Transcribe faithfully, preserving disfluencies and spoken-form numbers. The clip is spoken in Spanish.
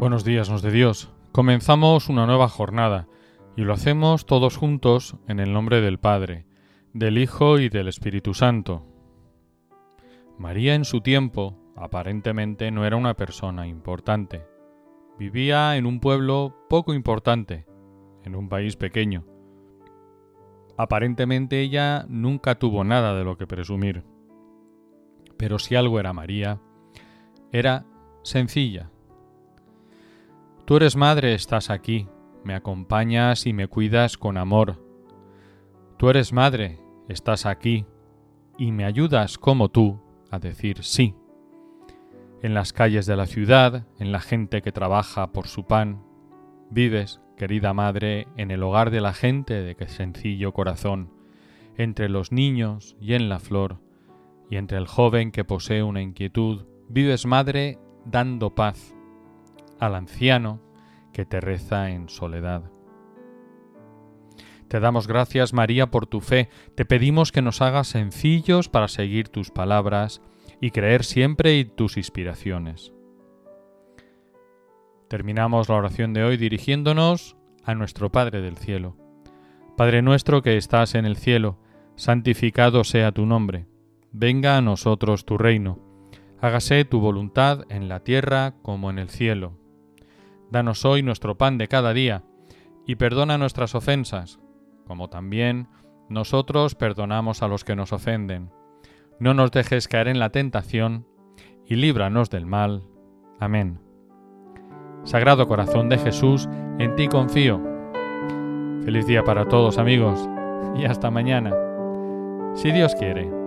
Buenos días, nos de Dios. Comenzamos una nueva jornada y lo hacemos todos juntos en el nombre del Padre, del Hijo y del Espíritu Santo. María en su tiempo aparentemente no era una persona importante. Vivía en un pueblo poco importante, en un país pequeño. Aparentemente ella nunca tuvo nada de lo que presumir. Pero si algo era María, era sencilla. Tú eres madre, estás aquí, me acompañas y me cuidas con amor. Tú eres madre, estás aquí, y me ayudas como tú a decir sí. En las calles de la ciudad, en la gente que trabaja por su pan, vives, querida madre, en el hogar de la gente de qué sencillo corazón, entre los niños y en la flor, y entre el joven que posee una inquietud, vives, madre, dando paz al anciano que te reza en soledad. Te damos gracias, María, por tu fe. Te pedimos que nos hagas sencillos para seguir tus palabras y creer siempre en tus inspiraciones. Terminamos la oración de hoy dirigiéndonos a nuestro Padre del cielo. Padre nuestro que estás en el cielo, santificado sea tu nombre. Venga a nosotros tu reino. Hágase tu voluntad en la tierra como en el cielo. Danos hoy nuestro pan de cada día, y perdona nuestras ofensas, como también nosotros perdonamos a los que nos ofenden. No nos dejes caer en la tentación, y líbranos del mal. Amén. Sagrado Corazón de Jesús, en ti confío. Feliz día para todos, amigos, y hasta mañana, si Dios quiere.